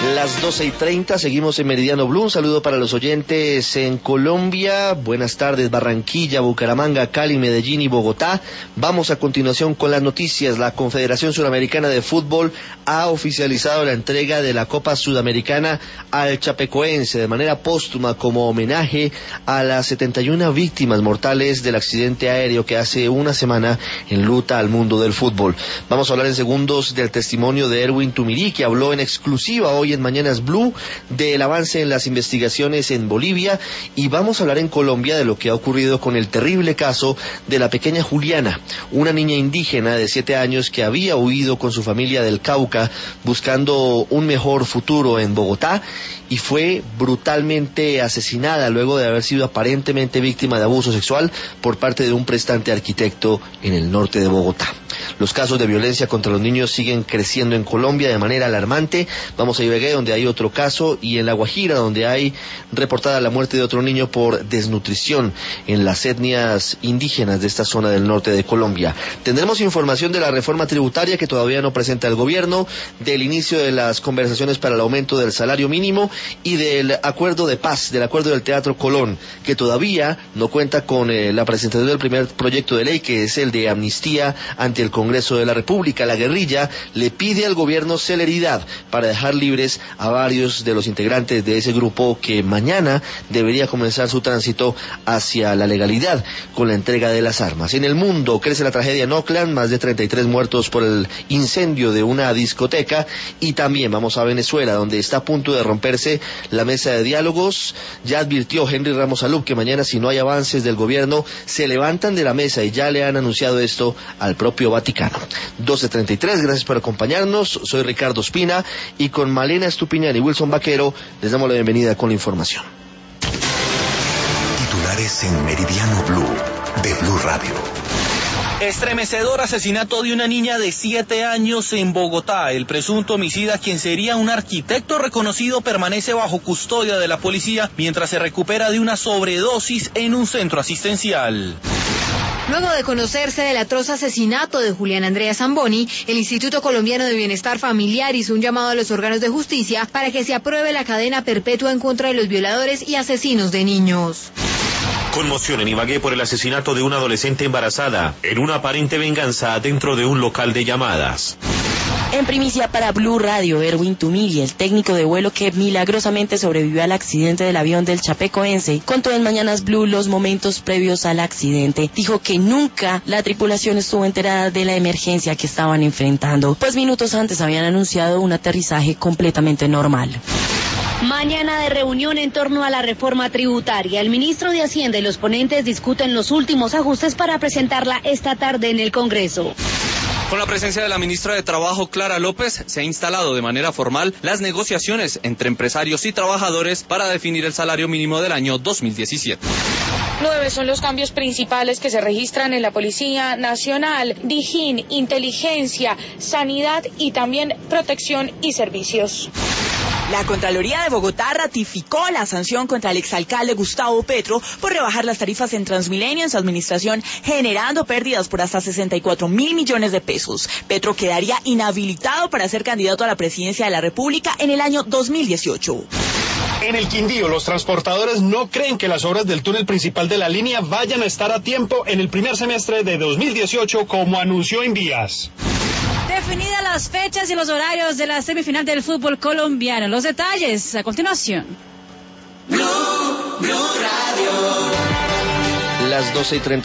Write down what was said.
Las 12:30, seguimos en Meridiano Blue. Un saludo para los oyentes en Colombia. Buenas tardes, Barranquilla, Bucaramanga, Cali, Medellín y Bogotá. Vamos a continuación con las noticias. La Confederación Suramericana de Fútbol ha oficializado la entrega de la Copa Sudamericana al Chapecoense de manera póstuma como homenaje a las 71 víctimas mortales del accidente aéreo que hace una semana enluta al mundo del fútbol. Vamos a hablar en segundos del testimonio de Erwin Tumirí, que habló en exclusiva hoy en Mañanas Blue del avance en las investigaciones en Bolivia, y vamos a hablar en Colombia de lo que ha ocurrido con el terrible caso de la pequeña Juliana, una niña indígena de 7 años que había huido con su familia del Cauca buscando un mejor futuro en Bogotá y fue brutalmente asesinada luego de haber sido aparentemente víctima de abuso sexual por parte de un prestante arquitecto en el norte de Bogotá. Los casos de violencia contra los niños siguen creciendo en Colombia de manera alarmante. Vamos a Ibagué, donde hay otro caso, y en La Guajira, donde hay reportada la muerte de otro niño por desnutrición en las etnias indígenas de esta zona del norte de Colombia. Tendremos información de la reforma tributaria que todavía no presenta el gobierno, del inicio de las conversaciones para el aumento del salario mínimo y del acuerdo de paz, del acuerdo del Teatro Colón, que todavía no cuenta con la presentación del primer proyecto de ley, que es el de amnistía ante el Congreso de la República. La guerrilla le pide al gobierno celeridad para dejar libres a varios de los integrantes de ese grupo que mañana debería comenzar su tránsito hacia la legalidad con la entrega de las armas. En el mundo crece la tragedia en Oakland, más de 33 muertos por el incendio de una discoteca, y también vamos a Venezuela, donde está a punto de romperse la mesa de diálogos. Ya advirtió Henry Ramos Alup que mañana, si no hay avances del gobierno, se levantan de la mesa, y ya le han anunciado esto al propio Vaticano. 12:33, gracias por acompañarnos. Soy Ricardo Espina, y con Malena Estupiñán y Wilson Vaquero les damos la bienvenida con la información. Titulares en Meridiano Blue de Blue Radio. Estremecedor asesinato de una niña de 7 años en Bogotá. El presunto homicida, quien sería un arquitecto reconocido, permanece bajo custodia de la policía mientras se recupera de una sobredosis en un centro asistencial. Luego de conocerse del atroz asesinato de Juliana Andrea Zamboni, el Instituto Colombiano de Bienestar Familiar hizo un llamado a los órganos de justicia para que se apruebe la cadena perpetua en contra de los violadores y asesinos de niños. Conmoción en Ibagué por el asesinato de una adolescente embarazada en una aparente venganza dentro de un local de llamadas. En primicia para Blue Radio, Erwin Tumirí, el técnico de vuelo que milagrosamente sobrevivió al accidente del avión del Chapecoense, contó en Mañanas Blue los momentos previos al accidente. Dijo que nunca la tripulación estuvo enterada de la emergencia que estaban enfrentando, pues minutos antes habían anunciado un aterrizaje completamente normal. Mañana de reunión en torno a la reforma tributaria. El ministro de Hacienda y los ponentes discuten los últimos ajustes para presentarla esta tarde en el Congreso. Con la presencia de la ministra de Trabajo, Clara López, se ha instalado de manera formal las negociaciones entre empresarios y trabajadores para definir el salario mínimo del año 2017. 9 son los cambios principales que se registran en la Policía Nacional, Dijín, Inteligencia, Sanidad y también Protección y Servicios. La Contraloría de Bogotá ratificó la sanción contra el exalcalde Gustavo Petro por rebajar las tarifas en Transmilenio en su administración, generando pérdidas por hasta 64.000 millones de pesos. Petro quedaría inhabilitado para ser candidato a la presidencia de la República en el año 2018. En el Quindío, los transportadores no creen que las obras del túnel principal de la línea vayan a estar a tiempo en el primer semestre de 2018, como anunció Invías. Definidas las fechas y los horarios de la semifinal del fútbol colombiano. Los detalles a continuación. Las 12:30.